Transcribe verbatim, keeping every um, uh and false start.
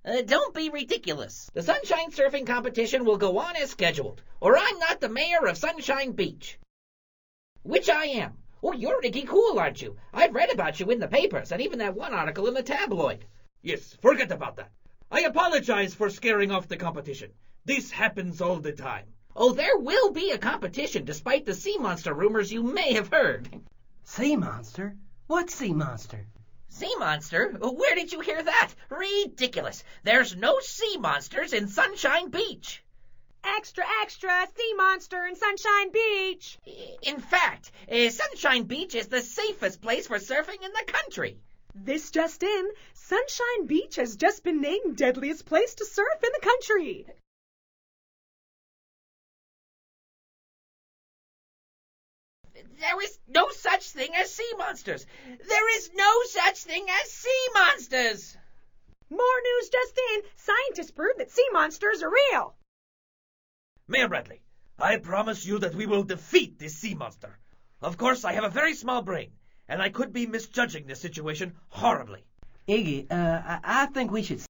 Uh, don't be ridiculous. The Sunshine Surfing Competition will go on as scheduled, or I'm not the mayor of Sunshine Beach. Which I am. Oh, you're Ricky Cool, aren't you? I've read about you in the papers, and even that one article in the tabloid. Yes, forget about that. I apologize for scaring off the competition. This happens all the time. Oh, there will be a competition, despite the sea monster rumors you may have heard. Sea monster? What sea monster? Sea monster? Where did you hear that? Ridiculous. There's no sea monsters in Sunshine Beach. Extra, extra, sea monster in Sunshine Beach. In fact, uh, Sunshine Beach is the safest place for surfing in the country. This just in, Sunshine Beach has just been named deadliest place to surf in the country. There is no such thing as sea monsters. There is no such thing as sea monsters. More news just in. Scientists prove that sea monsters are real. Mayor Bradley, I promise you that we will defeat this sea monster. Of course, I have a very small brain, and I could be misjudging this situation horribly. Iggy, uh, I, I think we should